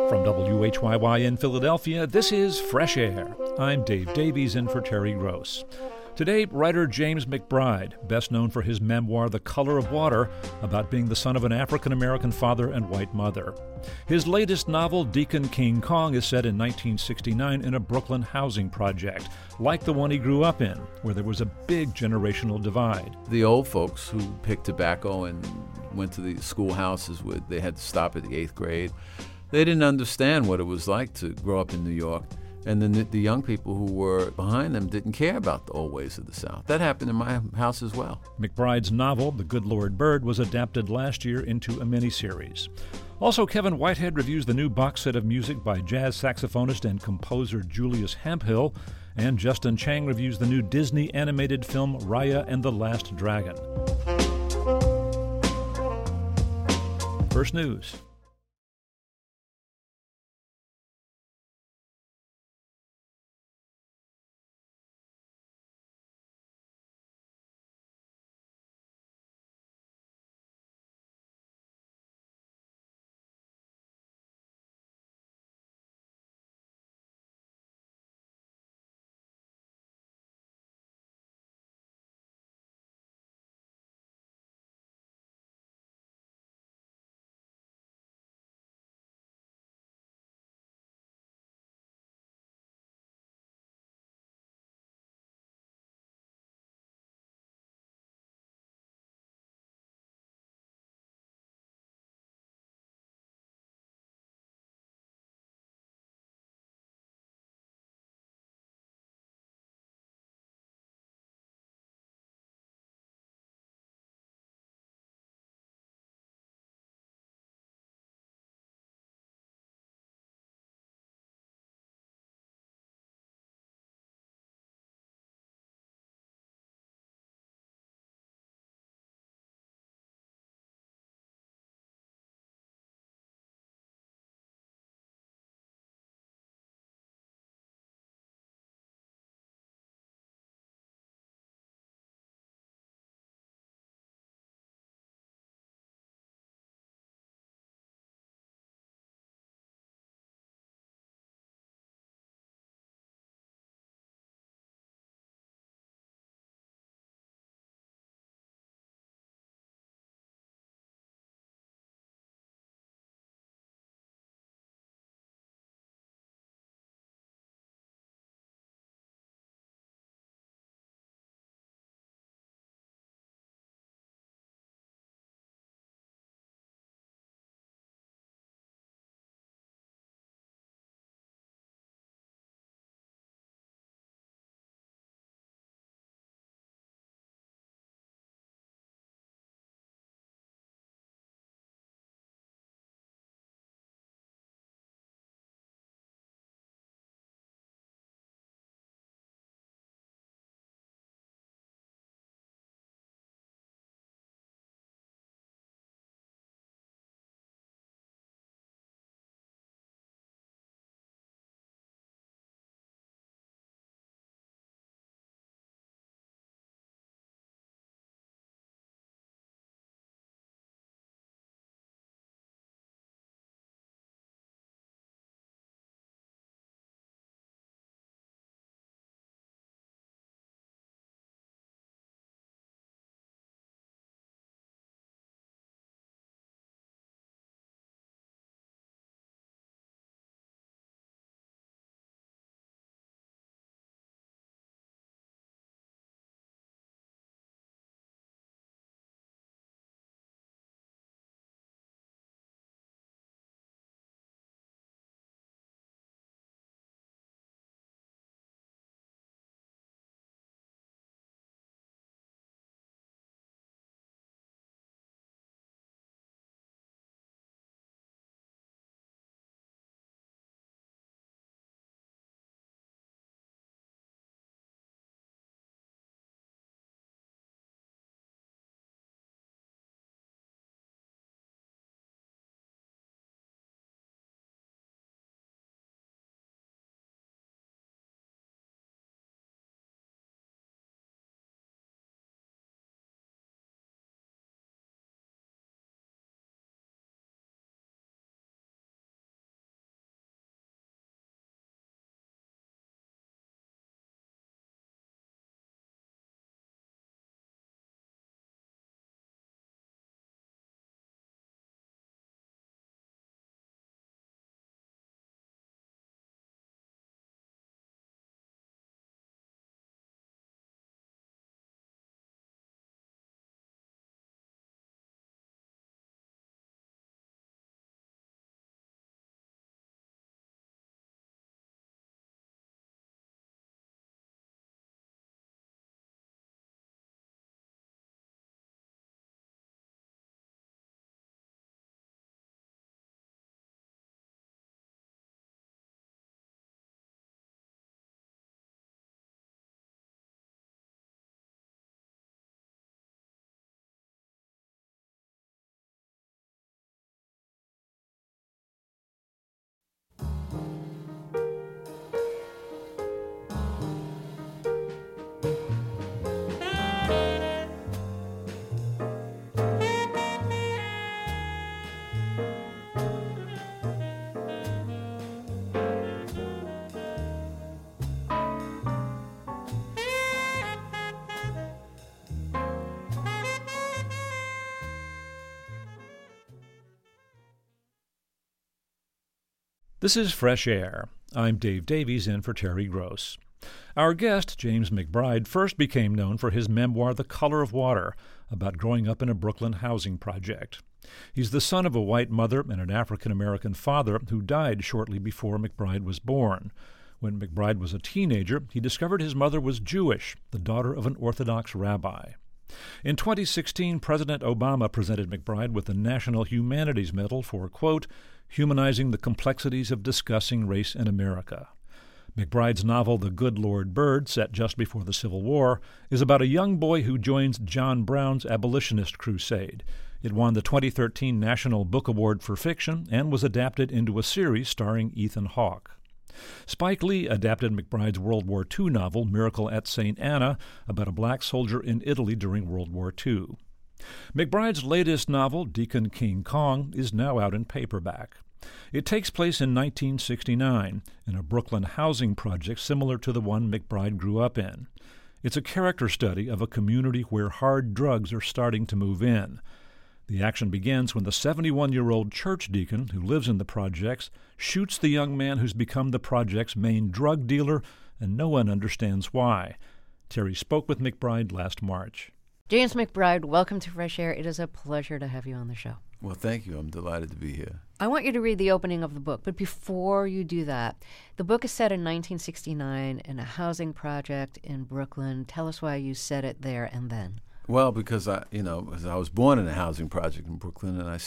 From WHYY in Philadelphia, this is Fresh Air. I'm Dave Davies in for Terry Gross. Today, writer James McBride, best known for his memoir The Color of Water, about being the son of an African-American father and white mother. His latest novel, Deacon King Kong, is set in 1969 in a Brooklyn housing project, like the one he grew up in, where there was a big generational divide. The old folks who picked tobacco and went to the schoolhouses, they had to stop at the 8th grade. They didn't understand what it was like to grow up in New York. And then the young people who were behind them didn't care about the old ways of the South. That happened in my house as well. McBride's novel, The Good Lord Bird, was adapted last year into a miniseries. Also, Kevin Whitehead reviews the new box set of music by jazz saxophonist and composer Julius Hemphill, and Justin Chang reviews the new Disney animated film Raya and the Last Dragon. First News. This is Fresh Air. I'm Dave Davies in for Terry Gross. Our guest, James McBride, first became known for his memoir The Color of Water, about growing up in a Brooklyn housing project. He's the son of a white mother and an African-American father who died shortly before McBride was born. When McBride was a teenager, he discovered his mother was Jewish, the daughter of an Orthodox rabbi. In 2016, President Obama presented McBride with the National Humanities Medal for, quote, humanizing the complexities of discussing race in America. McBride's novel The Good Lord Bird, set just before the Civil War, is about a young boy who joins John Brown's abolitionist crusade. It won the 2013 National Book Award for Fiction and was adapted into a series starring Ethan Hawke. Spike Lee adapted McBride's World War II novel Miracle at St. Anna about a black soldier in Italy during World War II. McBride's latest novel, Deacon King Kong, is now out in paperback. It takes place in 1969 in a Brooklyn housing project similar to the one McBride grew up in. It's a character study of a community where hard drugs are starting to move in. The action begins when the 71-year-old church deacon who lives in the projects shoots the young man who's become the project's main drug dealer, and no one understands why. Terry spoke with McBride last March. James McBride, welcome to Fresh Air. It is a pleasure to have you on the show. Well, thank you. I'm delighted to be here. I want you to read the opening of the book, but before you do that, the book is set in 1969 in a housing project in Brooklyn. Tell us why you set it there and then. Well, because I was born in a housing project in Brooklyn, and I'm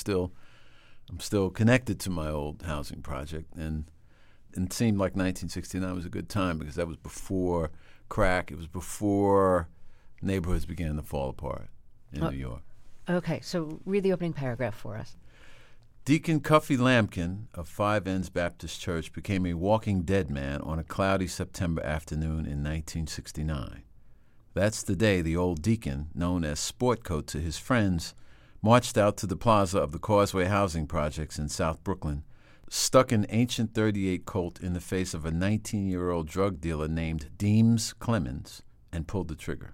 still connected to my old housing project, and it seemed like 1969 was a good time because that was before crack. It was before neighborhoods began to fall apart in New York. Okay, so read the opening paragraph for us. Deacon Cuffy Lampkin of Five Ends Baptist Church became a walking dead man on a cloudy September afternoon in 1969. That's the day the old deacon, known as Sport Coat to his friends, marched out to the plaza of the Causeway Housing Projects in South Brooklyn, stuck an ancient .38 Colt in the face of a 19-year-old drug dealer named Deems Clemens, and pulled the trigger.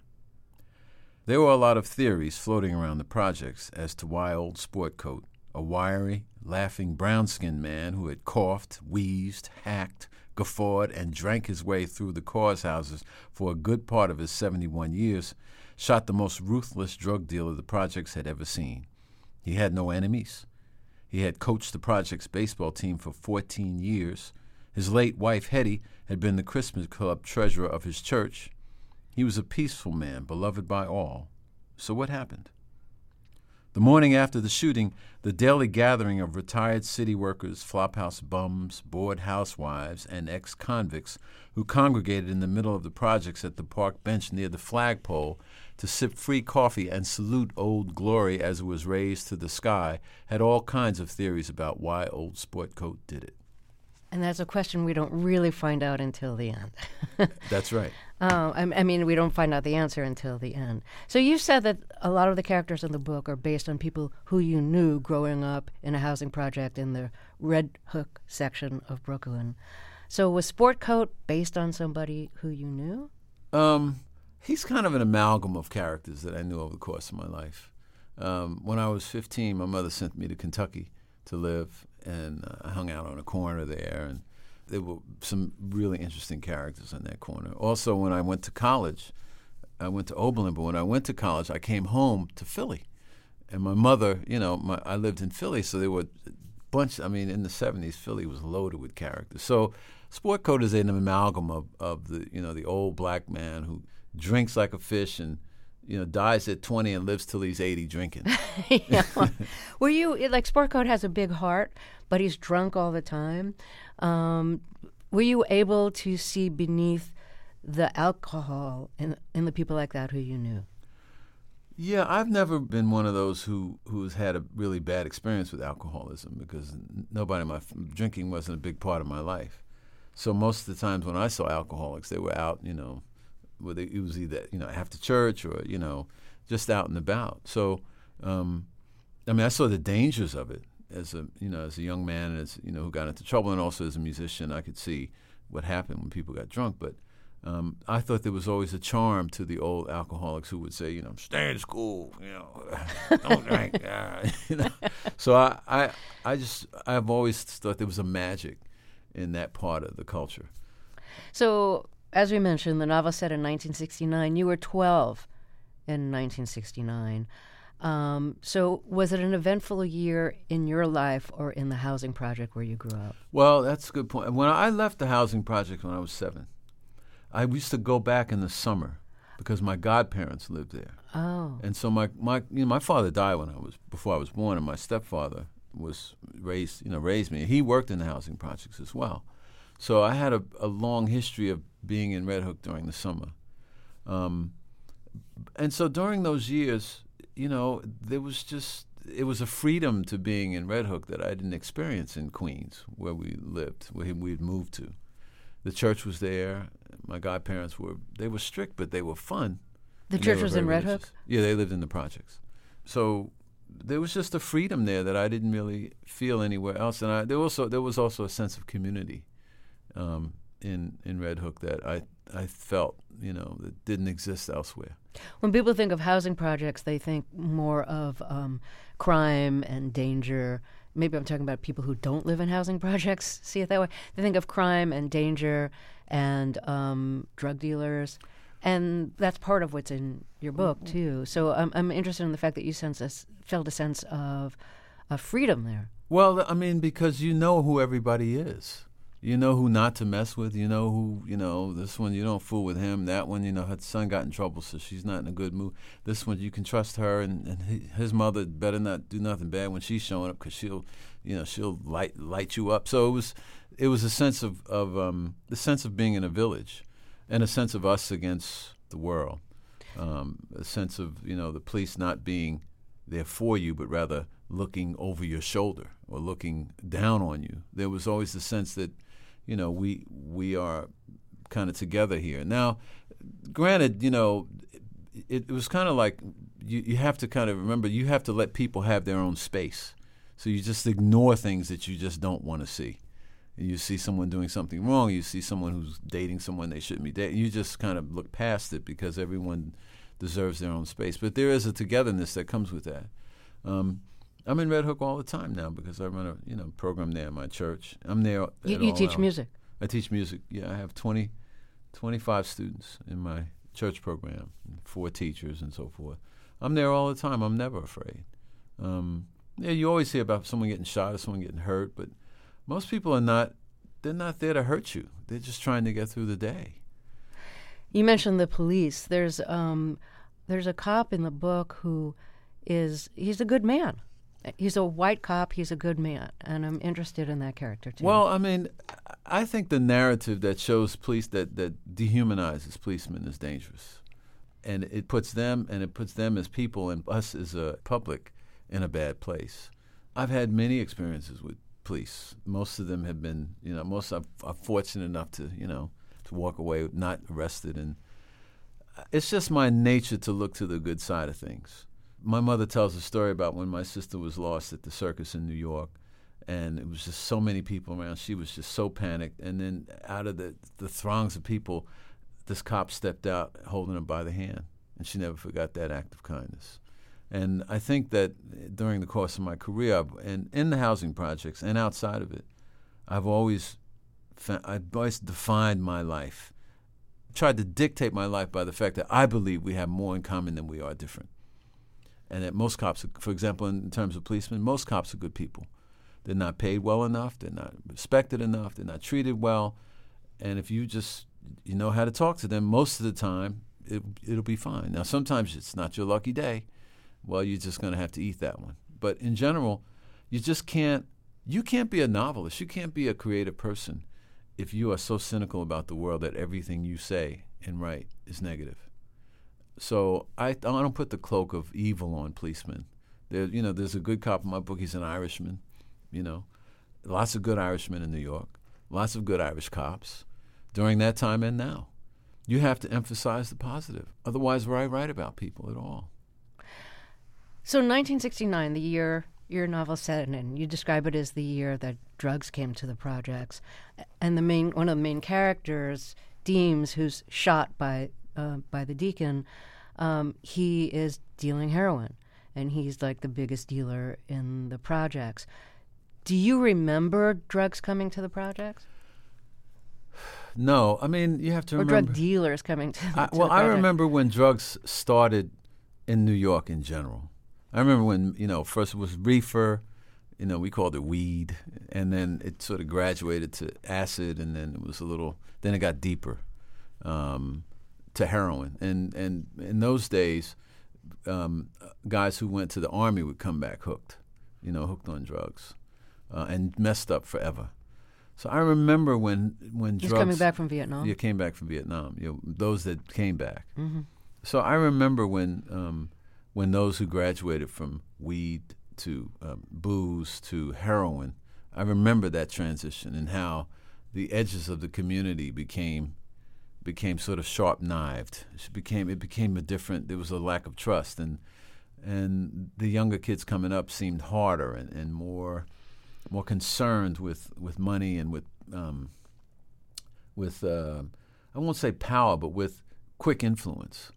There were a lot of theories floating around the projects as to why old Sport Coat, a wiry, laughing, brown-skinned man who had coughed, wheezed, hacked, guffawed, and drank his way through the cause houses for a good part of his 71 years, shot the most ruthless drug dealer the projects had ever seen. He had no enemies. He had coached the project's baseball team for 14 years. His late wife, Hetty, had been the Christmas Club treasurer of his church. He was a peaceful man, beloved by all. So what happened? The morning after the shooting, the daily gathering of retired city workers, flophouse bums, bored housewives, and ex-convicts who congregated in the middle of the projects at the park bench near the flagpole to sip free coffee and salute Old Glory as it was raised to the sky had all kinds of theories about why old Sport Coat did it. And that's a question we don't really find out until the end. That's right. I mean, we don't find out the answer until the end. So you said that a lot of the characters in the book are based on people who you knew growing up in a housing project in the Red Hook section of Brooklyn. So was Sport Coat based on somebody who you knew? He's kind of an amalgam of characters that I knew over the course of my life. When I was 15, my mother sent me to Kentucky to live, and I hung out on a corner there, and there were some really interesting characters on that corner. Also, when I went to college, I went to Oberlin, but when I went to college, I came home to Philly. And my mother, I lived in Philly, so there were a bunch, in the 70s, Philly was loaded with characters. So Sport Coat is an amalgam of the old black man who drinks like a fish and dies at 20 and lives till he's 80 drinking. Yeah. Were you, like, Sport Coat has a big heart, but he's drunk all the time. Were you able to see beneath the alcohol in the people like that who you knew? Yeah, I've never been one of those who's had a really bad experience with alcoholism because drinking wasn't a big part of my life. So most of the times when I saw alcoholics, they were out, it was either after church or just out and about. So I saw the dangers of it as a young man, and as who got into trouble, and also as a musician, I could see what happened when people got drunk. But I thought there was always a charm to the old alcoholics who would say, stay in school, don't drink. So I've always thought there was a magic in that part of the culture. So, as we mentioned, the novel set in 1969. You were 12 in 1969. So was it an eventful year in your life or in the housing project where you grew up? Well, that's a good point. When I left the housing project when I was 7, I used to go back in the summer because my godparents lived there. Oh. And so my father died before I was born, and my stepfather raised me. He worked in the housing projects as well. So I had a long history of being in Red Hook during the summer. And so during those years, it was a freedom to being in Red Hook that I didn't experience in Queens, where we lived, where we'd moved to. The church was there. My godparents were strict, but they were fun. The church was in Red Hook? Yeah, they lived in the projects. So there was just a freedom there that I didn't really feel anywhere else. And there was also a sense of community in Red Hook that I felt, that didn't exist elsewhere. When people think of housing projects, they think more of crime and danger. Maybe I'm talking about people who don't live in housing projects, see it that way. They think of crime and danger and drug dealers. And that's part of what's in your book, too. So I'm interested in the fact that you felt a sense of freedom there. Well, I mean, because you know who everybody is. You know who not to mess with. You know who, this one, you don't fool with him. That one, her son got in trouble, so she's not in a good mood. This one, you can trust her, and his mother better not do nothing bad when she's showing up, because she'll light you up. So it was a sense of the sense of being in a village, and a sense of us against the world. A sense of, the police not being there for you, but rather looking over your shoulder or looking down on you. There was always the sense that, we are kind of together here. Now, granted, it was kind of like you have to kind of remember, you have to let people have their own space. So you just ignore things that you just don't want to see. You see someone doing something wrong, you see someone who's dating someone they shouldn't be dating, you just kind of look past it because everyone deserves their own space. But there is a togetherness that comes with that. I'm in Red Hook all the time now because I run a program there in my church. I'm there. You teach music? I teach music. Yeah, I have 25 students in my church program, 4 teachers and so forth. I'm there all the time. I'm never afraid. You always hear about someone getting shot or someone getting hurt, but most people are not. They're not there to hurt you. They're just trying to get through the day. You mentioned the police. There's a cop in the book he's a good man. He's a white cop. He's a good man, and I'm interested in that character too. Well, I mean, I think the narrative that shows police that dehumanizes policemen is dangerous, and it puts them as people and us as a public in a bad place. I've had many experiences with police. Most of them have been, most are fortunate enough to walk away not arrested, and it's just my nature to look to the good side of things. My mother tells a story about when my sister was lost at the circus in New York, and it was just so many people around. She was just so panicked, and then out of the throngs of people, this cop stepped out holding her by the hand, and she never forgot that act of kindness. And I think that during the course of my career, and in the housing projects and outside of it, I've always defined my life, tried to dictate my life by the fact that I believe we have more in common than we are different. And that most cops, for example, in terms of policemen, most cops are good people. They're not paid well enough. They're not respected enough. They're not treated well. And if you just know how to talk to them, most of the time, it'll be fine. Now, sometimes it's not your lucky day. Well, you're just going to have to eat that one. But in general, you can't be a novelist. You can't be a creative person if you are so cynical about the world that everything you say and write is negative. So I don't put the cloak of evil on policemen. There's a good cop in my book. He's an Irishman. Lots of good Irishmen in New York. Lots of good Irish cops during that time and now. You have to emphasize the positive. Otherwise, why write about people at all? So 1969, the year your novel set in, you describe it as the year that drugs came to the projects, and one of the main characters, Deems, who's shot by the deacon, he is dealing heroin, and he's like the biggest dealer in the projects. Do you remember drugs coming to the projects? No, I mean, you have to Or remember. drug dealers coming to, to I the project? remember when drugs started in New York in general. I remember when, first it was reefer, we called it weed, and then it sort of graduated to acid, and then then it got deeper to heroin. And in those days, guys who went to the Army would come back hooked, hooked on drugs, and messed up forever. So I remember when He's drugs... coming back from Vietnam. Yeah, came back from Vietnam. Those that came back. Mm-hmm. So I remember when those who graduated from weed to booze to heroin, I remember that transition and how the edges of the community became sort of sharp-knived. It became a different. There was a lack of trust, and the younger kids coming up seemed harder and more concerned with money and with I won't say power, but with quick influence.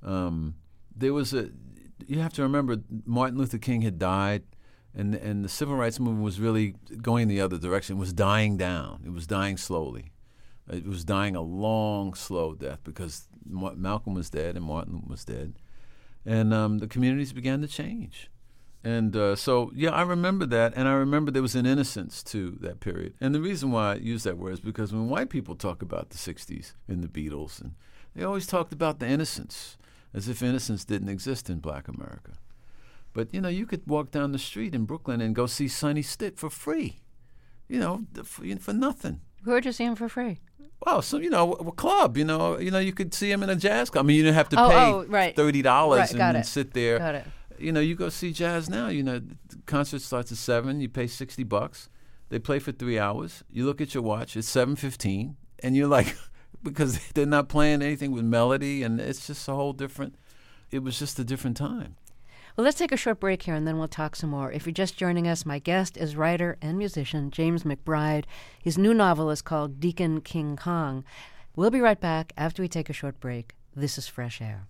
You have to remember Martin Luther King had died, and the civil rights movement was really going the other direction. It was dying down. It was dying slowly. It was dying a long, slow death because Malcolm was dead and Martin was dead, and the communities began to change. And I remember that, and I remember there was an innocence to that period. And the reason why I use that word is because when white people talk about the 60s and the Beatles, and they always talked about the innocence, as if innocence didn't exist in black America. But, you could walk down the street in Brooklyn and go see Sonny Stitt for free, for nothing. Where'd you see him for free? Well, so a club. You could see him in a jazz club. I mean, you didn't have to pay right. $30 Got and it. sit there. Got it. You go see jazz now. The concert starts at 7. You pay $60. They play for 3 hours. You look at your watch. It's 7:15, and you're like, because they're not playing anything with melody, and it's just a whole different. It was just a different time. Well, let's take a short break here, and then we'll talk some more. If you're just joining us, my guest is writer and musician James McBride. His new novel is called Deacon King Kong. We'll be right back after we take a short break. This is Fresh Air.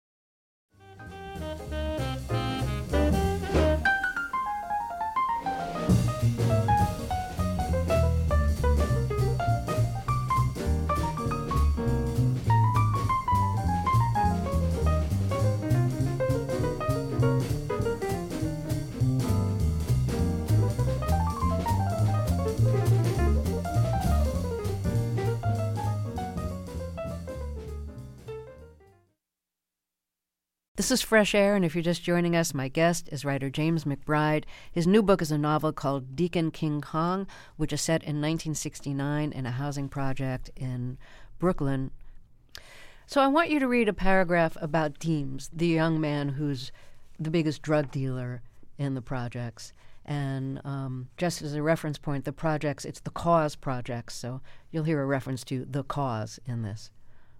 This is Fresh Air, and if you're just joining us, my guest is writer James McBride. His new book is a novel called Deacon King Kong, which is set in 1969 in a housing project in Brooklyn. So I want you to read a paragraph about Deems, the young man who's the biggest drug dealer in the projects. And just as a reference point, the projects, it's the Cause projects, so you'll hear a reference to the Cause in this.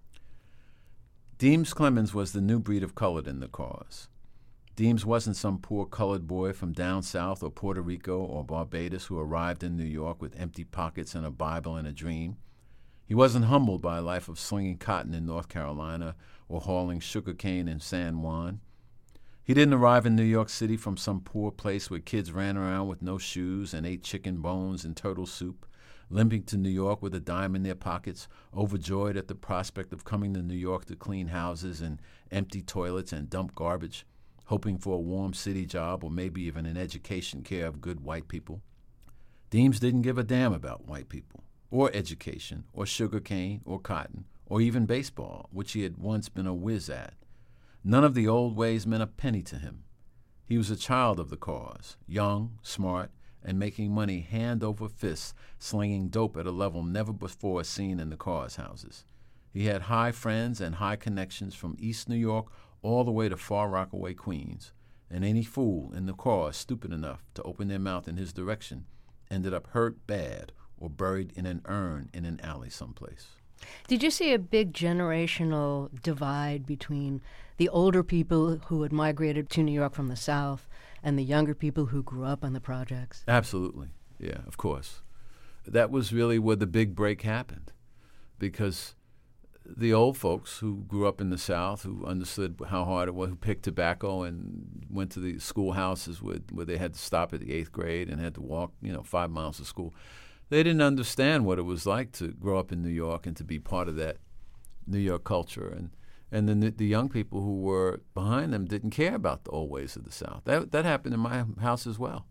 Deems Clemens was the new breed of colored in the Cause. Deems wasn't some poor colored boy from down south or Puerto Rico or Barbados who arrived in New York with empty pockets and a Bible and a dream. He wasn't humbled by a life of slinging cotton in North Carolina or hauling sugar cane in San Juan. He didn't arrive in New York City from some poor place where kids ran around with no shoes and ate chicken bones and turtle soup, limping to New York with a dime in their pockets, overjoyed at the prospect of coming to New York to clean houses and empty toilets and dump garbage, hoping for a warm city job or maybe even an education care of good white people. Deems didn't give a damn about white people, or education, or sugar cane, or cotton, or even baseball, which he had once been a whiz at. None of the old ways meant a penny to him. He was a child of the Cause, young, smart, and making money hand over fist, slinging dope at a level never before seen in the Cause houses. He had high friends and high connections from East New York all the way to Far Rockaway, Queens, and any fool in the Cause stupid enough to open their mouth in his direction ended up hurt bad or buried in an urn in an alley someplace. Did you see a big generational divide between the older people who had migrated to New York from the South and the younger people who grew up on the projects? Absolutely. Yeah, of course. That was really where the big break happened, because the old folks who grew up in the South, who understood how hard it was, who picked tobacco and went to the schoolhouses where they had to stop at the 8th grade and had to walk, 5 miles to school, they didn't understand what it was like to grow up in New York and to be part of that New York culture. And then the young people who were behind them didn't care about the old ways of the South. That happened in my house as well.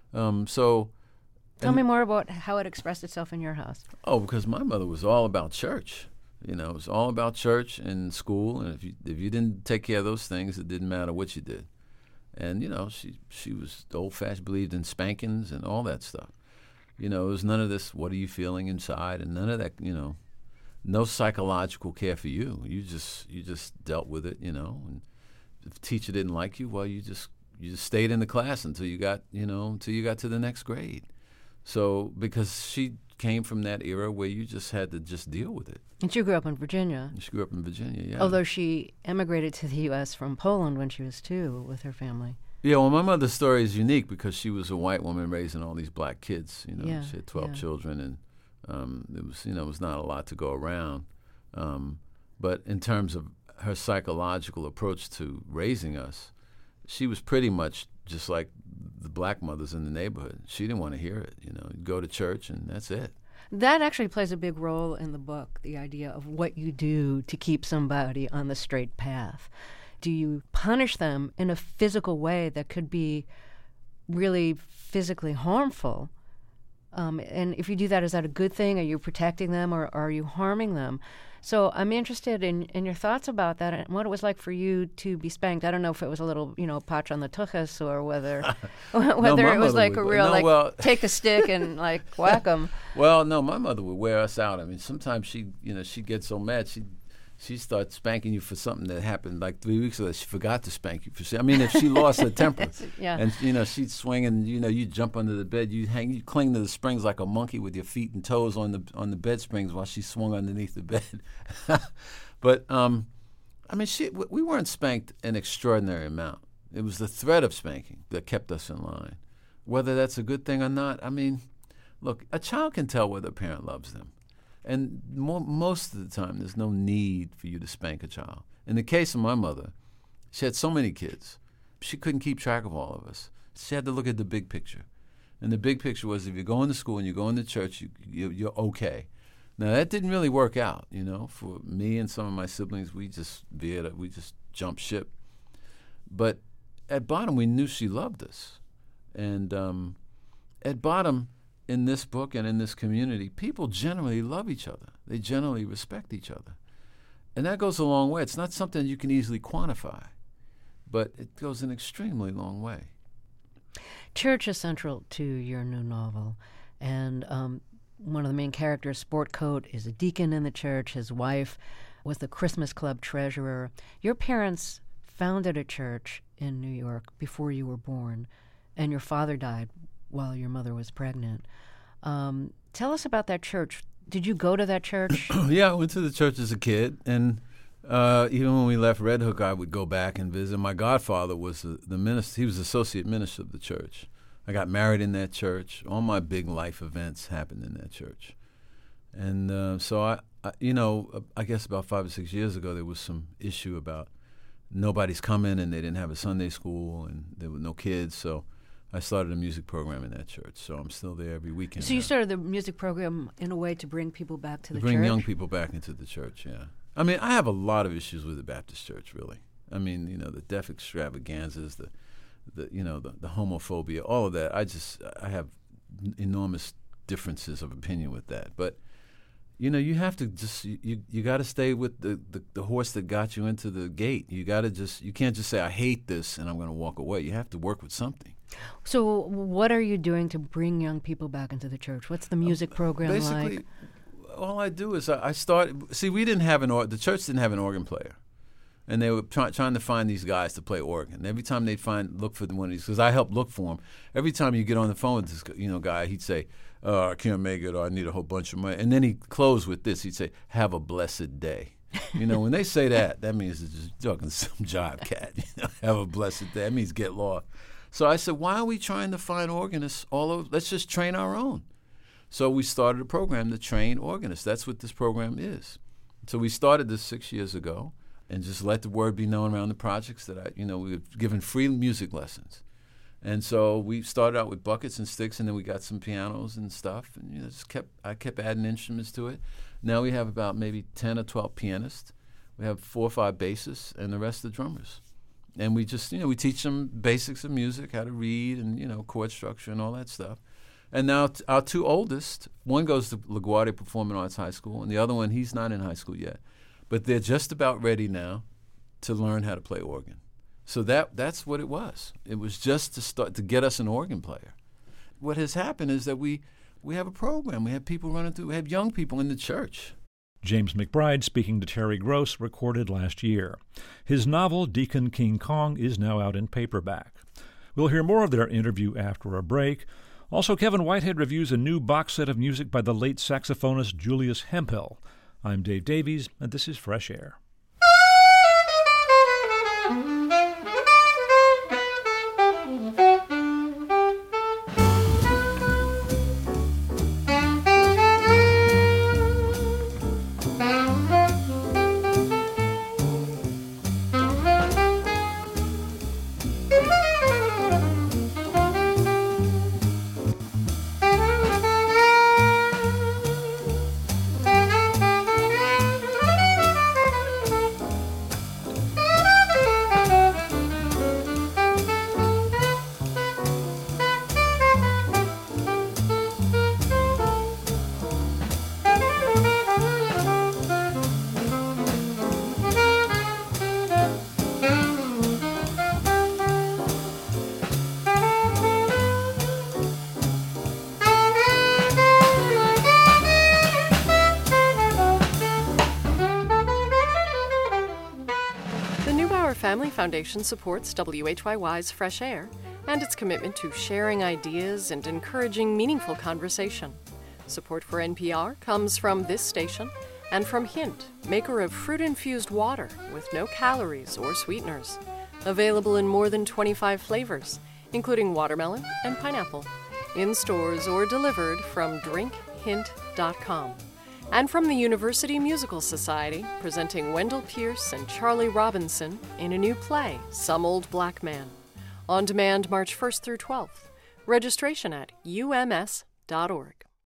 Tell me more about how it expressed itself in your house. Oh, because my mother was all about church. You know, it was all about church and school, and if you didn't take care of those things, it didn't matter what you did. And, you know, she was old-fashioned, believed in spankings and all that stuff. You know, it was none of this, what are you feeling inside, and none of that, you know, no psychological care for you. You just dealt with it, you know. And if the teacher didn't like you, well, you just stayed in the class until you got to the next grade. So, because she came from that era where you just had to just deal with it. And she grew up in Virginia. She grew up in Virginia, yeah. Although she emigrated to the U.S. from Poland when she was 2 with her family. Yeah, well, my mother's story is unique because she was a white woman raising all these black kids. You know, yeah, she had 12 children, and it was not a lot to go around. But in terms of her psychological approach to raising us, she was pretty much just like the black mothers in the neighborhood. She didn't want to hear it. You know, you go to church and that's it. That actually plays a big role in the book, the idea of what you do to keep somebody on the straight path. Do you punish them in a physical way that could be really physically harmful? And if you do that, is that a good thing? Are you protecting them or are you harming them? So I'm interested in your thoughts about that and what it was like for you to be spanked. I don't know if it was a little, patch on the tuchus or whether it was like a real, take a stick and like whack them. Well, no, my mother would wear us out. I mean, sometimes she'd get so mad, she'd start spanking you for something that happened like 3 weeks ago. She forgot to spank you for. I mean, if she lost her temper, yeah. And she'd swing, and you jump under the bed, you cling to the springs like a monkey with your feet and toes on the bed springs while she swung underneath the bed. But I mean, we weren't spanked an extraordinary amount. It was the threat of spanking that kept us in line. Whether that's a good thing or not, I mean, look, a child can tell whether a parent loves them. And most of the time, there's no need for you to spank a child. In the case of my mother, she had so many kids. She couldn't keep track of all of us. She had to look at the big picture. And the big picture was if you're going to school and you're going to church, you're okay. Now, that didn't really work out, For me and some of my siblings, we just jumped ship. But at bottom, we knew she loved us. And at bottom, in this book and in this community, people generally love each other. They generally respect each other. And that goes a long way. It's not something you can easily quantify, but it goes an extremely long way. Church is central to your new novel. And one of the main characters, Sport Coat, is a deacon in the church. His wife was the Christmas Club treasurer. Your parents founded a church in New York before you were born, and your father died while your mother was pregnant. Tell us about that church. Did you go to that church? Yeah, I went to the church as a kid, and even when we left Red Hook, I would go back and visit. My godfather was the minister. He was associate minister of the church. I got married in that church. All my big life events happened in that church. And so I guess about 5 or 6 years ago, there was some issue about nobody's coming, and they didn't have a Sunday school, and there were no kids, so I started a music program in that church, so I'm still there every weekend. So you started the music program in a way to bring people back to the church? Bring young people back into the church, yeah. I mean, I have a lot of issues with the Baptist church, really. I mean, the deaf extravaganzas, the homophobia, all of that. I have enormous differences of opinion with that. But, you have to just, you got to stay with the horse that got you into the gate. You can't just say, I hate this and I'm going to walk away. You have to work with something. So what are you doing to bring young people back into the church? What's the music program basically, like? All I do is I started. See, we didn't have the church didn't have an organ player, and they were trying to find these guys to play organ. And every time they'd look for one of these, because I helped look for them. Every time you get on the phone with this guy, he'd say, "I can't make it," or "I need a whole bunch of money," and then he'd close with this. He'd say, "Have a blessed day." When they say that means it's just talking some jive cat. Have a blessed day. That means get lost. So I said, why are we trying to find organists all over? Let's just train our own. So we started a program to train organists. That's what this program is. So we started this 6 years ago and just let the word be known around the projects that we were given free music lessons. And so we started out with buckets and sticks, and then we got some pianos and stuff, and I kept adding instruments to it. Now we have about maybe 10 or 12 pianists. We have 4 or 5 bassists, and the rest are drummers. And we just, we teach them basics of music, how to read, and chord structure and all that stuff. And now our 2 oldest, one goes to LaGuardia Performing Arts High School, and the other one, he's not in high school yet. But they're just about ready now to learn how to play organ. So that's what it was. It was just to get us an organ player. What has happened is that we have a program. We have people running through. We have young people in the church. James McBride speaking to Terry Gross, recorded last year. His novel, Deacon King Kong, is now out in paperback. We'll hear more of their interview after a break. Also, Kevin Whitehead reviews a new box set of music by the late saxophonist Julius Hemphill. I'm Dave Davies, and this is Fresh Air. Family Foundation supports WHYY's Fresh Air and its commitment to sharing ideas and encouraging meaningful conversation. Support for NPR comes from this station and from Hint, maker of fruit-infused water with no calories or sweeteners. Available in more than 25 flavors, including watermelon and pineapple. In stores or delivered from drinkhint.com. And from the University Musical Society, presenting Wendell Pierce and Charlie Robinson in a new play, Some Old Black Man. On demand March 1st through 12th. Registration at ums.org.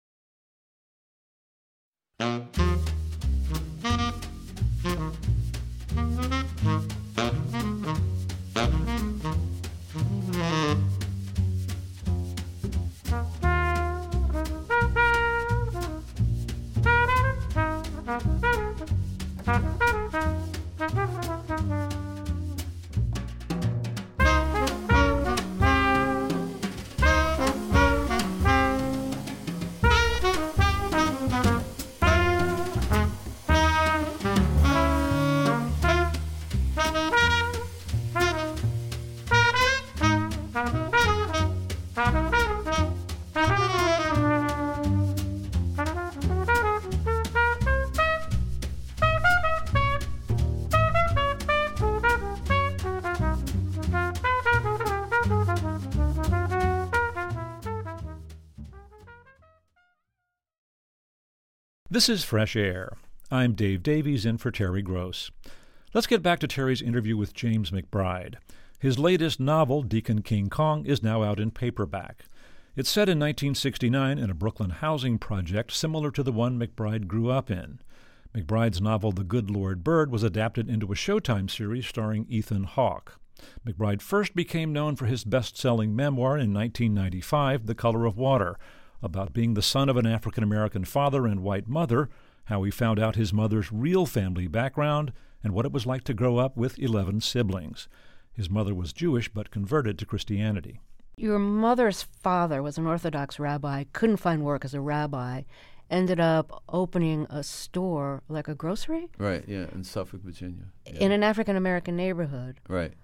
This is Fresh Air. I'm Dave Davies in for Terry Gross. Let's get back to Terry's interview with James McBride. His latest novel, Deacon King Kong, is now out in paperback. It's set in 1969 in a Brooklyn housing project similar to the one McBride grew up in. McBride's novel, The Good Lord Bird, was adapted into a Showtime series starring Ethan Hawke. McBride first became known for his best-selling memoir in 1995, The Color of Water, about being the son of an African-American father and white mother, how he found out his mother's real family background, and what it was like to grow up with 11 siblings. His mother was Jewish but converted to Christianity. Your mother's father was an Orthodox rabbi, couldn't find work as a rabbi, ended up opening a store, like a grocery? Right, yeah, in Suffolk, Virginia. Yeah. In an African-American neighborhood. Right.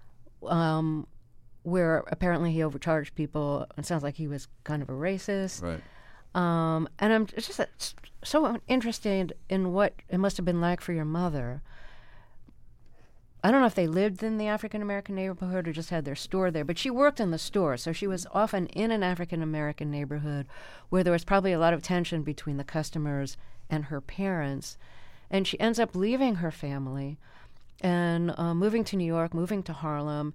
Where apparently he overcharged people. It sounds like he was kind of a racist. Right. And I'm just so interested in what it must have been like for your mother. I don't know if they lived in the African-American neighborhood or just had their store there, but she worked in the store, so she was often in an African-American neighborhood where there was probably a lot of tension between the customers and her parents. And she ends up leaving her family and moving to New York, moving to Harlem,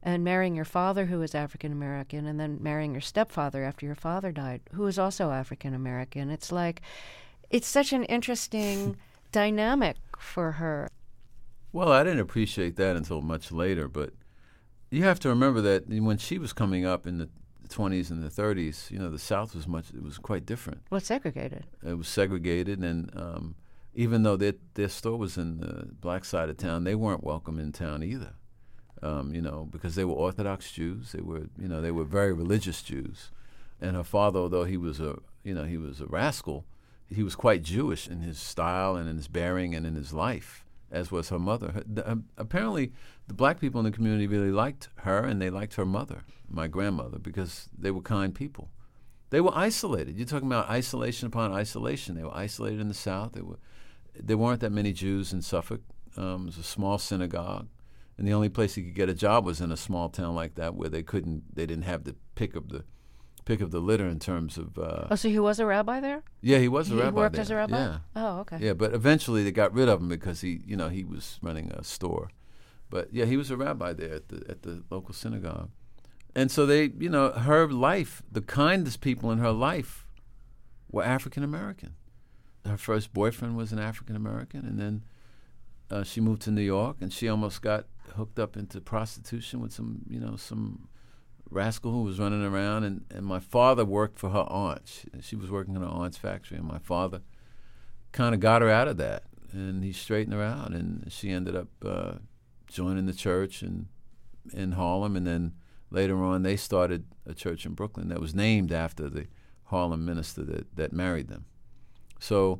and marrying your father, who was African American, and then marrying your stepfather after your father died, who was also African American. It's like, it's such an interesting dynamic for her. Well, I didn't appreciate that until much later, but you have to remember that when she was coming up in the 20s and the 30s, the South was quite different. Well, segregated. It was segregated, and even though their store was in the black side of town, they weren't welcome in town either. Because they were Orthodox Jews. They were very religious Jews, and her father, although he was a rascal, he was quite Jewish in his style and in his bearing and in his life, as was her mother. Apparently, the black people in the community really liked her, and they liked her mother, my grandmother, because they were kind people. They were isolated. You're talking about isolation upon isolation. They were isolated in the South. There weren't that many Jews in Suffolk. It was a small synagogue, and the only place he could get a job was in a small town like that, where they didn't have the pick of the litter in terms of. So he was a rabbi there? Yeah, he was a rabbi. He worked there. as a rabbi. Yeah. Oh, okay. Yeah, but eventually they got rid of him because he was running a store. But yeah, he was a rabbi there at the local synagogue, and so they, her life, the kindest people in her life, were African American. Her first boyfriend was an African American, and then she moved to New York, and she almost got hooked up into prostitution with some rascal who was running around, and my father worked for her aunt. She was working in her aunt's factory, and my father kind of got her out of that, and he straightened her out, and she ended up joining the church in Harlem, and then later on they started a church in Brooklyn that was named after the Harlem minister that married them. So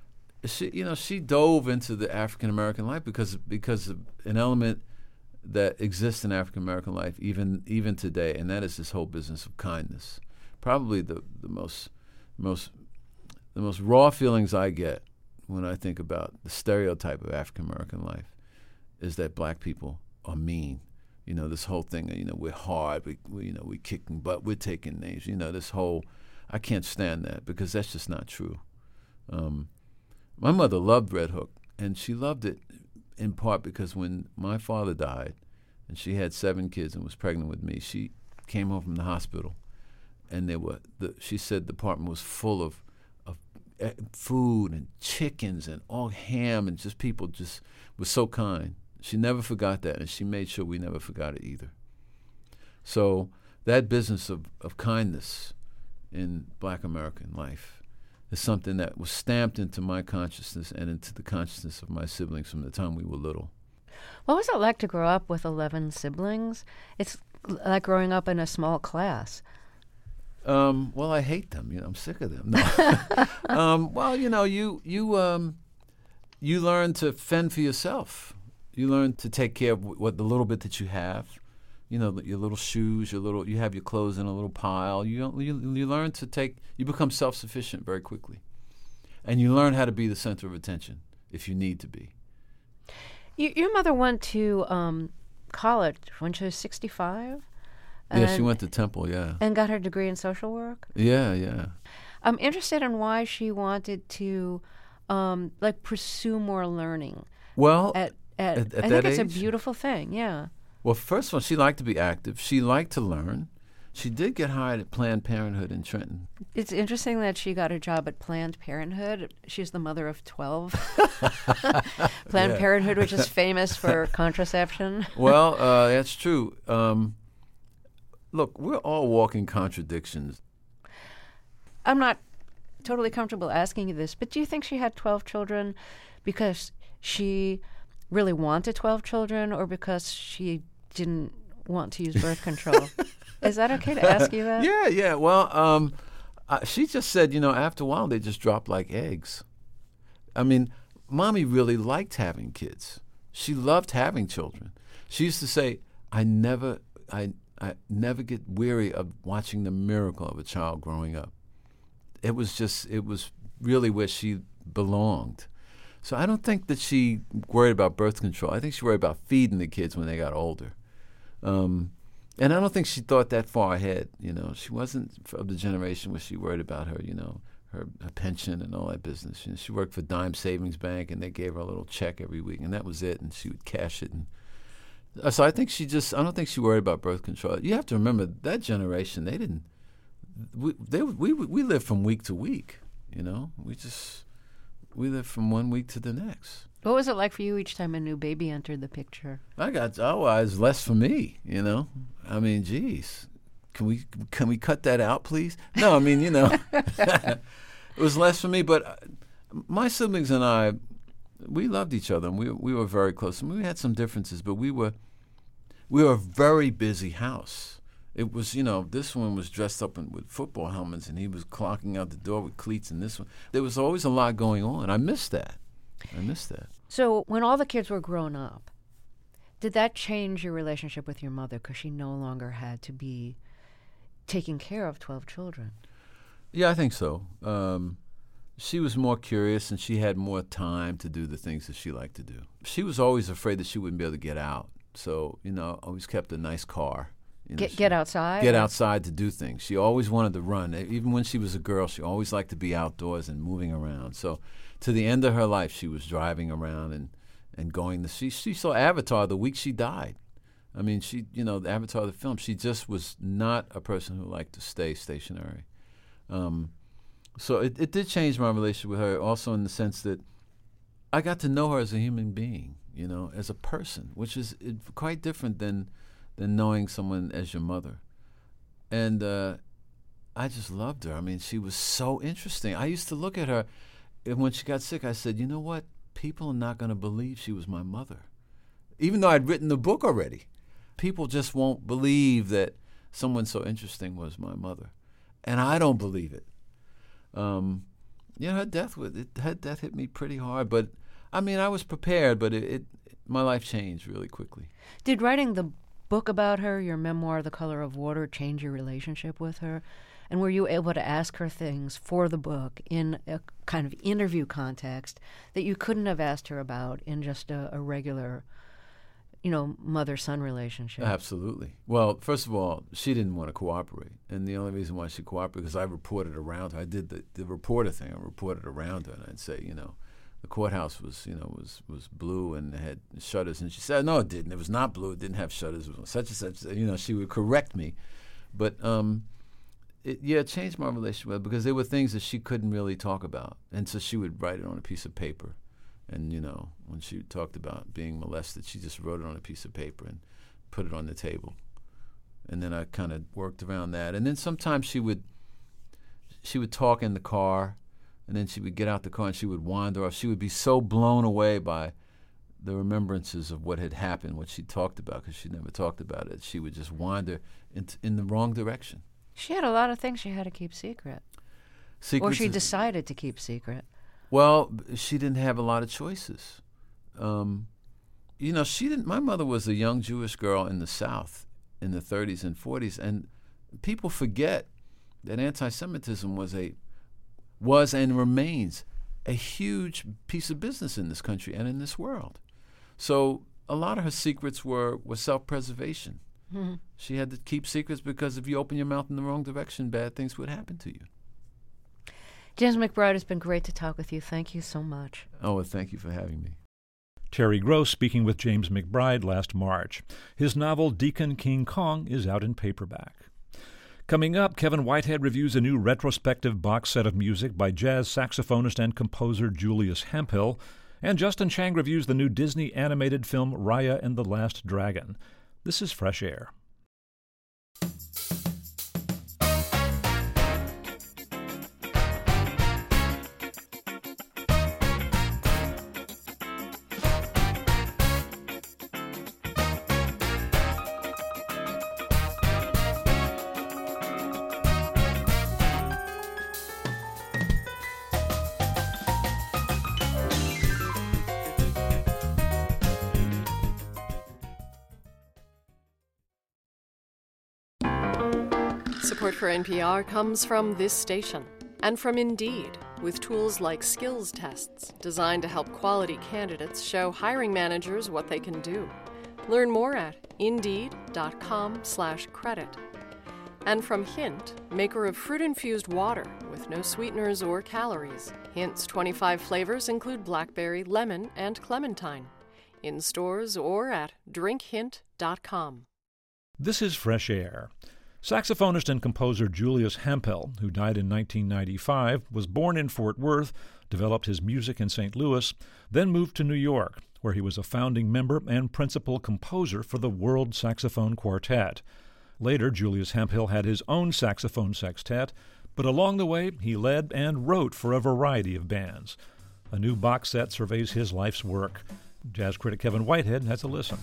she dove into the African American life because of an element that exists in African American life even today, and that is this whole business of kindness. Probably the most raw feelings I get when I think about the stereotype of African American life is that black people are mean. This whole thing, we're hard, we kicking butt, we're taking names. This whole, I can't stand that because that's just not true. My mother loved Red Hook, and she loved it in part because when my father died and she had 7 kids and was pregnant with me, she came home from the hospital, and she said the apartment was full of food and chickens and all ham, and just people just were so kind. She never forgot that, and she made sure we never forgot it either. So that business of kindness in black American life is something that was stamped into my consciousness and into the consciousness of my siblings from the time we were little. What was it like to grow up with 11 siblings? It's like growing up in a small class. Well, I hate them. I'm sick of them. No. Well, you learn to fend for yourself. You learn to take care of what the little bit that you have. Your little shoes, you have your clothes in a little pile. You learn to you become self-sufficient very quickly, and you learn how to be the center of attention if you need to be. Your mother went to college when she was 65. Yeah, she went to Temple. Yeah, and got her degree in social work. Yeah. I'm interested in why she wanted to pursue more learning. Well, at I think that it's age? a beautiful thing. Yeah. Well, first of all, she liked to be active. She liked to learn. She did get hired at Planned Parenthood in Trenton. It's interesting that she got a job at Planned Parenthood. She's the mother of 12. Planned Parenthood, which is famous for contraception. Well, that's true. Look, we're all walking contradictions. I'm not totally comfortable asking you this, but do you think she had 12 children because she really wanted 12 children or because she didn't want to use birth control? Is that okay to ask you that? Yeah. Well, she just said, after a while they just dropped like eggs. I mean, Mommy really liked having kids. She loved having children. She used to say, I never get weary of watching the miracle of a child growing up. It was really where she belonged. So I don't think that she worried about birth control. I think she worried about feeding the kids when they got older. And I don't think she thought that far ahead. She wasn't of the generation where she worried about her, her pension and all that business. She worked for Dime Savings Bank, and they gave her a little check every week, and that was it. And she would cash it So I think I don't think she worried about birth control. You have to remember that generation, they didn't, we lived from week to week, you know? We lived from one week to the next. What was it like for you each time a new baby entered the picture? It's less for me, you know? I mean, geez, can we cut that out, please? No, I mean, you know, it was less for me, but my siblings and I, we loved each other, and we were very close. I mean, we had some differences, but we were a very busy house. It was, you know, this one was dressed up with football helmets, and he was clocking out the door with cleats, and this one. There was always a lot going on. I missed that. So when all the kids were grown up, did that change your relationship with your mother because she no longer had to be taking care of 12 children? Yeah, I think so. She was more curious, and she had more time to do the things that she liked to do. She was always afraid that she wouldn't be able to get out. So, you know, always kept a nice car. You know, get outside? Get outside to do things. She always wanted to run. Even when she was a girl, she always liked to be outdoors and moving around. So to the end of her life, she was driving around and going to see. She saw Avatar the week she died. I mean, Avatar the film, she just was not a person who liked to stay stationary. So it did change my relationship with her also in the sense that I got to know her as a human being, you know, as a person, which is quite different than knowing someone as your mother. And I just loved her. I mean, she was so interesting. I used to look at her, and when she got sick, I said, you know what? People are not going to believe she was my mother. Even though I'd written the book already. People just won't believe that someone so interesting was my mother. And I don't believe it. Her death hit me pretty hard. But, I mean, I was prepared, but my life changed really quickly. Did writing the book about her, your memoir, The Color of Water, change your relationship with her? And were you able to ask her things for the book in a kind of interview context that you couldn't have asked her about in just a regular, you know, mother-son relationship? Absolutely. Well, first of all, she didn't want to cooperate. And the only reason why she cooperated because I reported around her. I did the reporter thing. I reported around her, and I'd say, you know, the courthouse was blue and it had shutters. And she said, no, it didn't. It was not blue. It didn't have shutters. It was such and such. You know, she would correct me. But it changed my relationship with her because there were things that she couldn't really talk about. And so she would write it on a piece of paper. And, you know, when she talked about being molested, she just wrote it on a piece of paper and put it on the table. And then I kind of worked around that. And then sometimes she would talk in the car, and then she would get out the car and she would wander off. She would be so blown away by the remembrances of what had happened, what she talked about, because she never talked about it. She would just wander in the wrong direction. She had a lot of things she had to keep secret. Or she decided to keep secret. Well, she didn't have a lot of choices. You know, my mother was a young Jewish girl in the South in the 30s and 40s, and people forget that anti-Semitism was and remains a huge piece of business in this country and in this world. So a lot of her secrets were self-preservation. Mm-hmm. She had to keep secrets because if you open your mouth in the wrong direction, bad things would happen to you. James McBride, it's been great to talk with you. Thank you so much. Oh, well, thank you for having me. Terry Gross speaking with James McBride last March. His novel Deacon King Kong is out in paperback. Coming up, Kevin Whitehead reviews a new retrospective box set of music by jazz saxophonist and composer Julius Hemphill, and Justin Chang reviews the new Disney animated film Raya and the Last Dragon. This is Fresh Air. Support for NPR comes from this station and from Indeed, with tools like skills tests designed to help quality candidates show hiring managers what they can do. Learn more at Indeed.com/credit. And from Hint, maker of fruit-infused water with no sweeteners or calories. Hint's 25 flavors include blackberry, lemon, and clementine. in stores or at drinkhint.com. This is Fresh Air. Saxophonist and composer Julius Hemphill, who died in 1995, was born in Fort Worth, developed his music in St. Louis, then moved to New York, where he was a founding member and principal composer for the World Saxophone Quartet. Later, Julius Hemphill had his own saxophone sextet, but along the way he led and wrote for a variety of bands. A new box set surveys his life's work. Jazz critic Kevin Whitehead has a listen.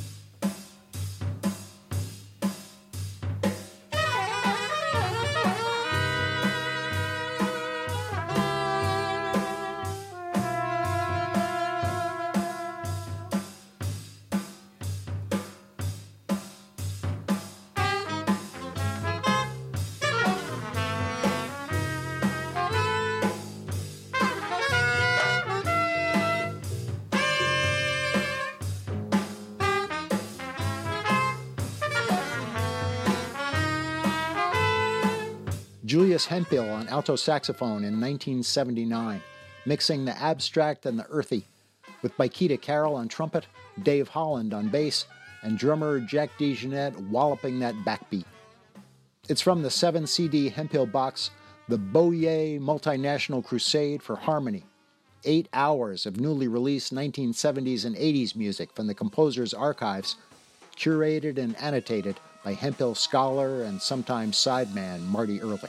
Julius Hemphill on alto saxophone in 1979, mixing the abstract and the earthy, with Baikita Carroll on trumpet, Dave Holland on bass, and drummer Jack DeJohnette walloping that backbeat. It's from the 7-CD Hemphill box, The Boyer Multinational Crusade for Harmony. 8 hours of newly released 1970s and 80s music from the composer's archives, curated and annotated by Hemphill scholar and sometimes sideman Marty Ehrlich.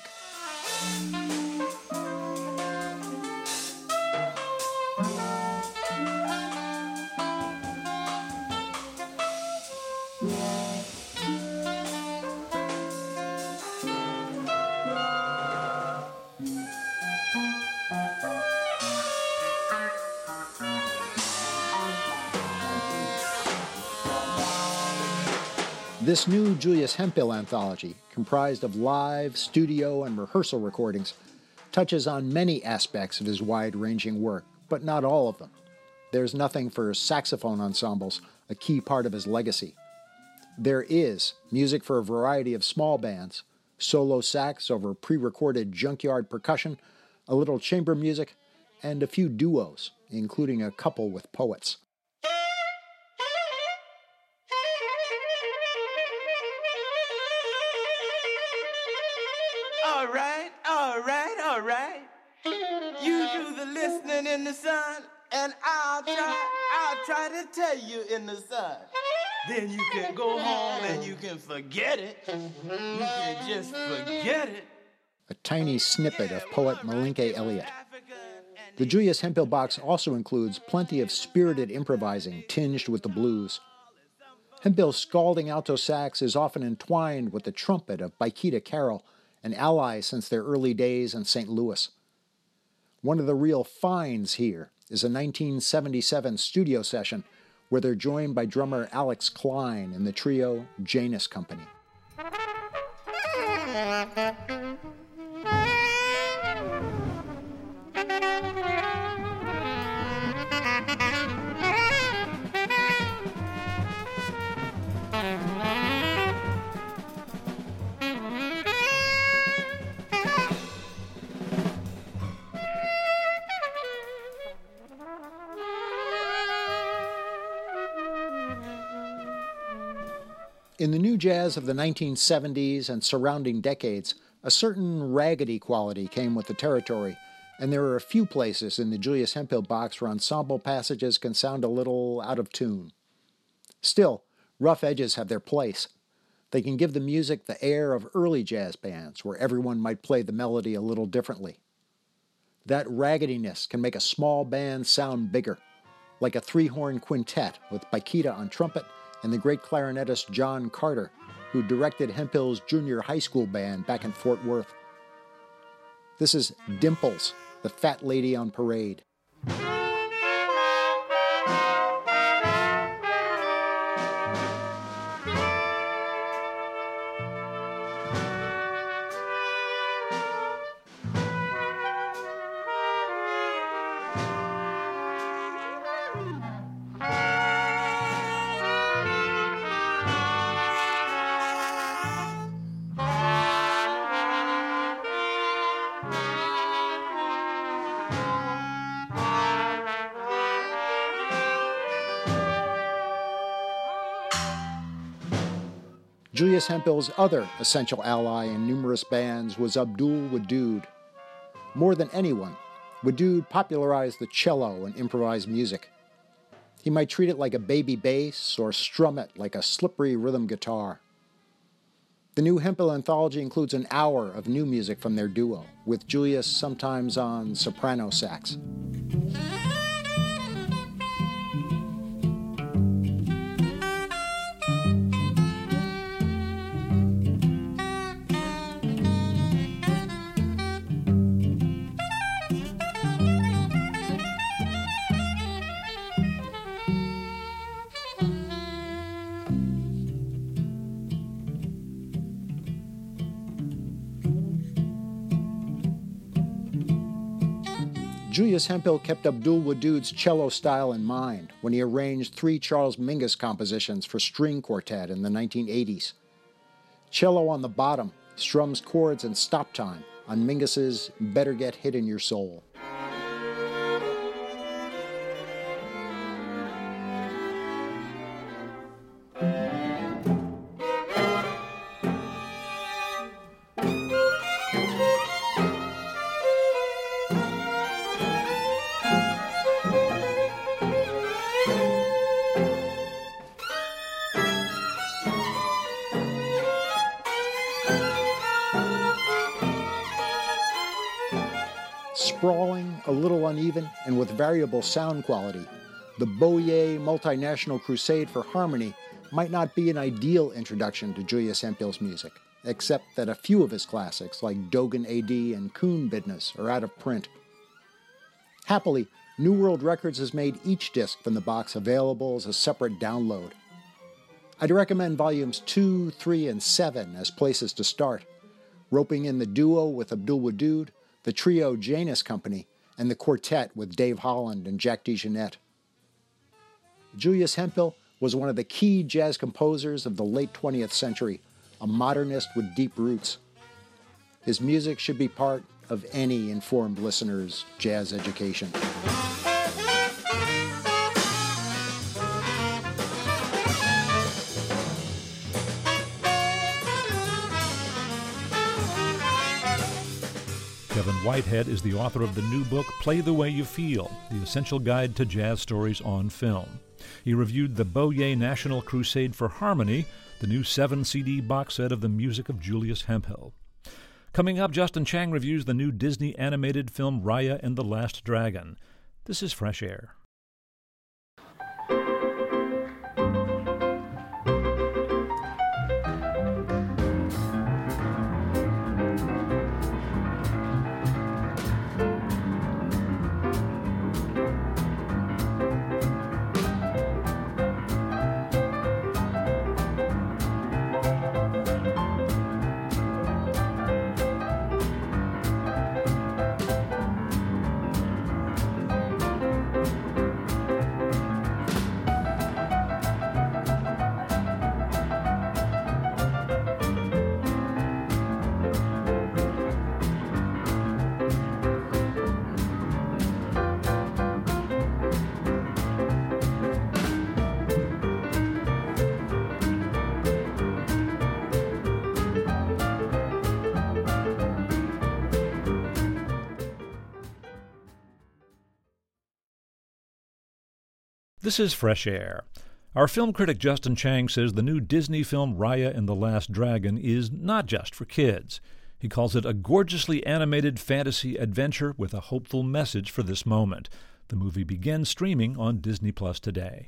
This new Julius Hemphill anthology, comprised of live, studio, and rehearsal recordings, touches on many aspects of his wide-ranging work, but not all of them. There's nothing for saxophone ensembles, a key part of his legacy. There is music for a variety of small bands, solo sax over pre-recorded junkyard percussion, a little chamber music, and a few duos, including a couple with poets. All right. You do the listening in the sun, and I'll try to tell you in the sun. Then you can go home and you can forget it. You can just forget it. A tiny snippet of poet Malinke Elliott. The Julius Hemphill box also includes plenty of spirited improvising tinged with the blues. Hemphill's scalding alto sax is often entwined with the trumpet of Baikita Carroll, an ally since their early days in St. Louis. One of the real finds here is a 1977 studio session where they're joined by drummer Alex Klein in the trio Janus Company. In the new jazz of the 1970s and surrounding decades, a certain raggedy quality came with the territory, and there are a few places in the Julius Hemphill box where ensemble passages can sound a little out of tune. Still, rough edges have their place. They can give the music the air of early jazz bands, where everyone might play the melody a little differently. That raggediness can make a small band sound bigger, like a three-horn quintet with Baikita on trumpet and the great clarinetist John Carter, who directed Hemphill's junior high school band back in Fort Worth. This is Dimples, the Fat Lady on Parade. Julius Hemphill's other essential ally in numerous bands was Abdul Wadood. More than anyone, Wadood popularized the cello and improvised music. He might treat it like a baby bass or strum it like a slippery rhythm guitar. The new Hemphill anthology includes an hour of new music from their duo, with Julius sometimes on soprano sax. Julius Hemphill kept Abdul Wadood's cello style in mind when he arranged 3 Charles Mingus compositions for string quartet in the 1980s. Cello on the bottom strums chords and stop time on Mingus's Better Get Hit in Your Soul. Sprawling, a little uneven, and with variable sound quality, the Boyer Multinational Crusade for Harmony might not be an ideal introduction to Julius Hemphill's music, except that a few of his classics, like Dogen A.D. and Coon Business, are out of print. Happily, New World Records has made each disc from the box available as a separate download. I'd recommend volumes 2, 3, and 7 as places to start, roping in the duo with Abdul Wadood, the trio Janus Company, and the quartet with Dave Holland and Jack DeJohnette. Julius Hemphill was one of the key jazz composers of the late 20th century, a modernist with deep roots. His music should be part of any informed listener's jazz education. Kevin Whitehead is the author of the new book, Play the Way You Feel, the essential guide to jazz stories on film. He reviewed the Boyer National Crusade for Harmony, the new 7-CD box set of the music of Julius Hemphill. Coming up, Justin Chang reviews the new Disney animated film Raya and the Last Dragon. This is Fresh Air. This is Fresh Air. Our film critic Justin Chang says the new Disney film Raya and the Last Dragon is not just for kids. He calls it a gorgeously animated fantasy adventure with a hopeful message for this moment. The movie begins streaming on Disney Plus today.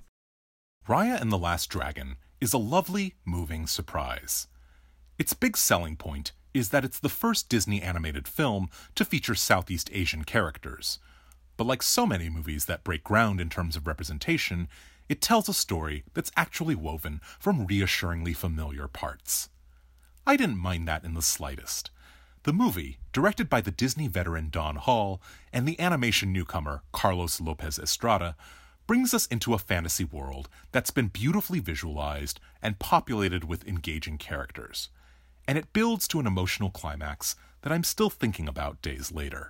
Raya and the Last Dragon is a lovely, moving surprise. Its big selling point is that it's the first Disney animated film to feature Southeast Asian characters. But like so many movies that break ground in terms of representation, it tells a story that's actually woven from reassuringly familiar parts. I didn't mind that in the slightest. The movie, directed by the Disney veteran Don Hall and the animation newcomer Carlos Lopez Estrada, brings us into a fantasy world that's been beautifully visualized and populated with engaging characters. And it builds to an emotional climax that I'm still thinking about days later.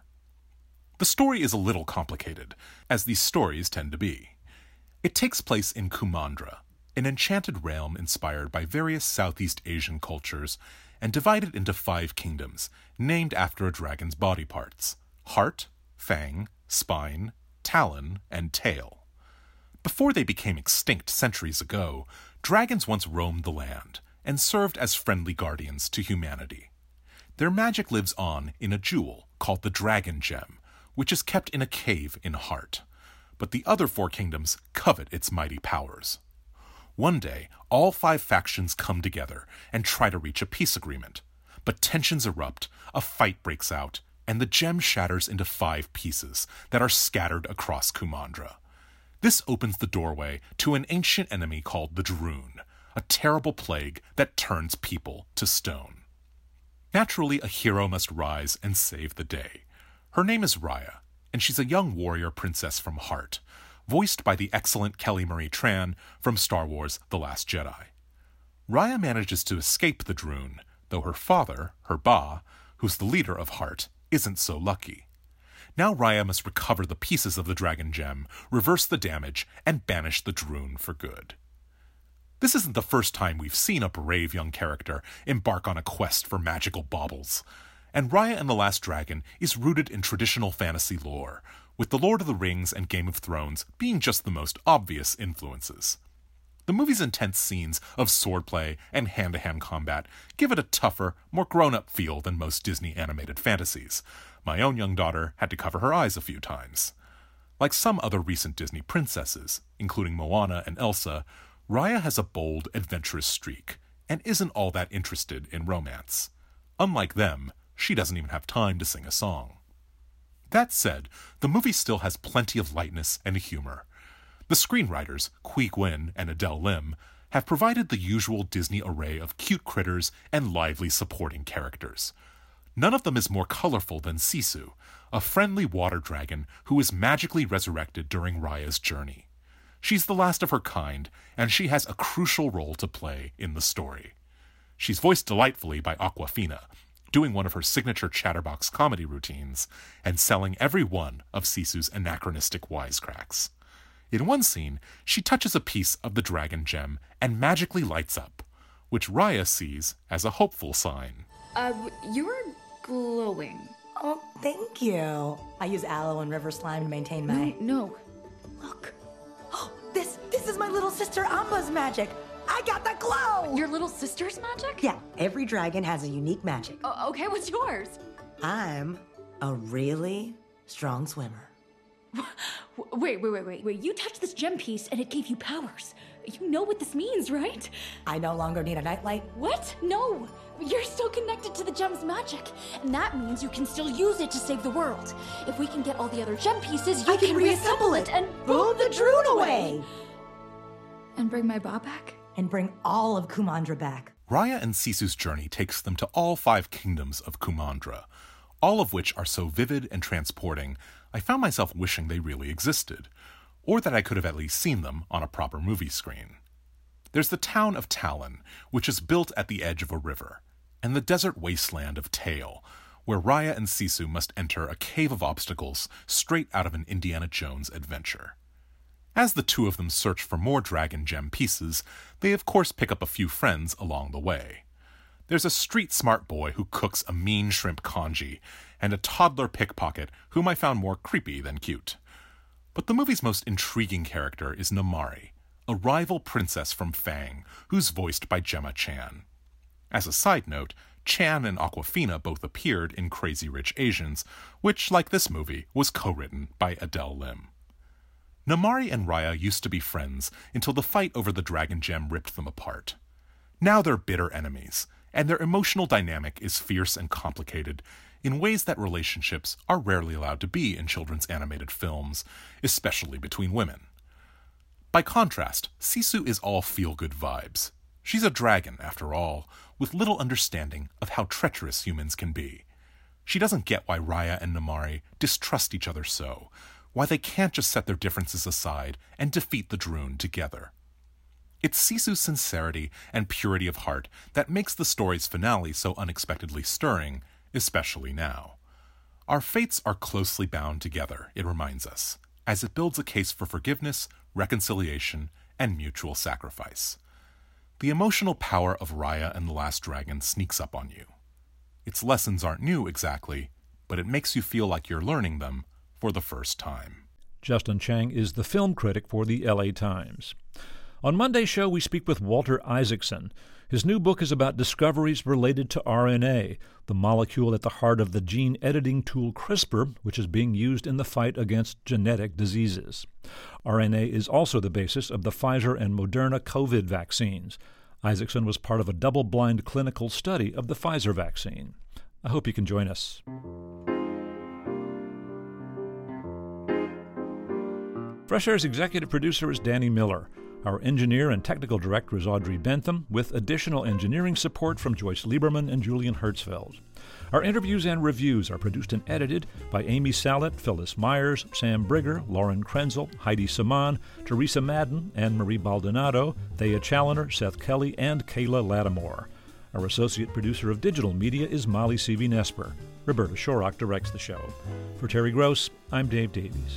The story is a little complicated, as these stories tend to be. It takes place in Kumandra, an enchanted realm inspired by various Southeast Asian cultures and divided into 5 kingdoms, named after a dragon's body parts: heart, fang, spine, talon, and tail. Before they became extinct centuries ago, dragons once roamed the land and served as friendly guardians to humanity. Their magic lives on in a jewel called the Dragon Gem, which is kept in a cave in Heart. But the other 4 kingdoms covet its mighty powers. One day, all 5 factions come together and try to reach a peace agreement. But tensions erupt, a fight breaks out, and the gem shatters into 5 pieces that are scattered across Kumandra. This opens the doorway to an ancient enemy called the Droon, a terrible plague that turns people to stone. Naturally, a hero must rise and save the day. Her name is Raya, and she's a young warrior princess from Heart, voiced by the excellent Kelly Marie Tran from Star Wars The Last Jedi. Raya manages to escape the Droon, though her father, her Ba, who's the leader of Heart, isn't so lucky. Now Raya must recover the pieces of the Dragon Gem, reverse the damage, and banish the Droon for good. This isn't the first time we've seen a brave young character embark on a quest for magical baubles, and Raya and the Last Dragon is rooted in traditional fantasy lore, with The Lord of the Rings and Game of Thrones being just the most obvious influences. The movie's intense scenes of swordplay and hand-to-hand combat give it a tougher, more grown-up feel than most Disney animated fantasies. My own young daughter had to cover her eyes a few times. Like some other recent Disney princesses, including Moana and Elsa, Raya has a bold, adventurous streak, and isn't all that interested in romance. Unlike them, she doesn't even have time to sing a song. That said, the movie still has plenty of lightness and humor. The screenwriters, Qui Nguyen and Adele Lim, have provided the usual Disney array of cute critters and lively supporting characters. None of them is more colorful than Sisu, a friendly water dragon who is magically resurrected during Raya's journey. She's the last of her kind, and she has a crucial role to play in the story. She's voiced delightfully by Awkwafina, doing one of her signature Chatterbox comedy routines, and selling every one of Sisu's anachronistic wisecracks. In one scene, she touches a piece of the Dragon Gem and magically lights up, which Raya sees as a hopeful sign. You're glowing. Oh, thank you. I use aloe and river slime to maintain my... No. Look. Oh, this is my little sister Amba's magic. I got the glow! Your little sister's magic? Yeah, every dragon has a unique magic. Okay, what's yours? I'm a really strong swimmer. Wait. You touched this gem piece and it gave you powers. You know what this means, right? I no longer need a nightlight. What? No. You're still connected to the gem's magic. And that means you can still use it to save the world. If we can get all the other gem pieces, you can reassemble it and boom the Droon away! And bring my Ba back? And bring all of Kumandra back. Raya and Sisu's journey takes them to all 5 kingdoms of Kumandra, all of which are so vivid and transporting, I found myself wishing they really existed, or that I could have at least seen them on a proper movie screen. There's the town of Talon, which is built at the edge of a river, and the desert wasteland of Tail, where Raya and Sisu must enter a cave of obstacles straight out of an Indiana Jones adventure. As the 2 of them search for more Dragon Gem pieces, they of course pick up a few friends along the way. There's a street-smart boy who cooks a mean shrimp congee, and a toddler pickpocket whom I found more creepy than cute. But the movie's most intriguing character is Namaari, a rival princess from Fang, who's voiced by Gemma Chan. As a side note, Chan and Awkwafina both appeared in Crazy Rich Asians, which, like this movie, was co-written by Adele Lim. Namaari and Raya used to be friends until the fight over the Dragon Gem ripped them apart. Now they're bitter enemies, and their emotional dynamic is fierce and complicated in ways that relationships are rarely allowed to be in children's animated films, especially between women. By contrast, Sisu is all feel-good vibes. She's a dragon, after all, with little understanding of how treacherous humans can be. She doesn't get why Raya and Namaari distrust each other so, why they can't just set their differences aside and defeat the Droon together. It's Sisu's sincerity and purity of heart that makes the story's finale so unexpectedly stirring, especially now. Our fates are closely bound together, it reminds us, as it builds a case for forgiveness, reconciliation, and mutual sacrifice. The emotional power of Raya and the Last Dragon sneaks up on you. Its lessons aren't new exactly, but it makes you feel like you're learning them for the first time. Justin Chang is the film critic for the LA Times. On Monday's show, we speak with Walter Isaacson. His new book is about discoveries related to RNA, the molecule at the heart of the gene editing tool CRISPR, which is being used in the fight against genetic diseases. RNA is also the basis of the Pfizer and Moderna COVID vaccines. Isaacson was part of a double-blind clinical study of the Pfizer vaccine. I hope you can join us. Fresh Air's executive producer is Danny Miller. Our engineer and technical director is Audrey Bentham, with additional engineering support from Joyce Lieberman and Julian Hertzfeld. Our interviews and reviews are produced and edited by Amy Sallet, Phyllis Myers, Sam Brigger, Lauren Krenzel, Heidi Saman, Teresa Madden, Anne-Marie Baldonado, Thea Challoner, Seth Kelly, and Kayla Lattimore. Our associate producer of digital media is Molly Seavey-Nesper. Roberta Shorrock directs the show. For Terry Gross, I'm Dave Davies.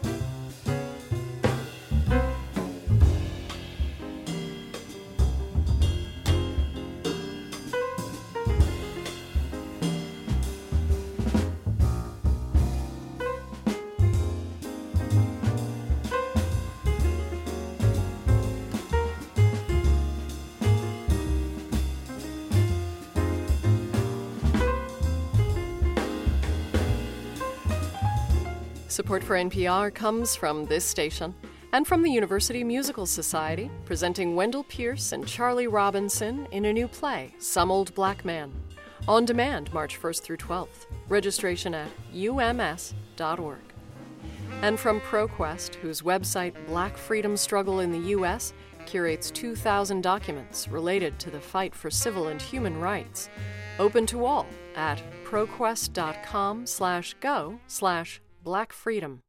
Support for NPR comes from this station and from the University Musical Society, presenting Wendell Pierce and Charlie Robinson in a new play, Some Old Black Man. On demand, March 1st through 12th. Registration at ums.org. And from ProQuest, whose website Black Freedom Struggle in the U.S. curates 2,000 documents related to the fight for civil and human rights. Open to all at proquest.com/go/Black Freedom.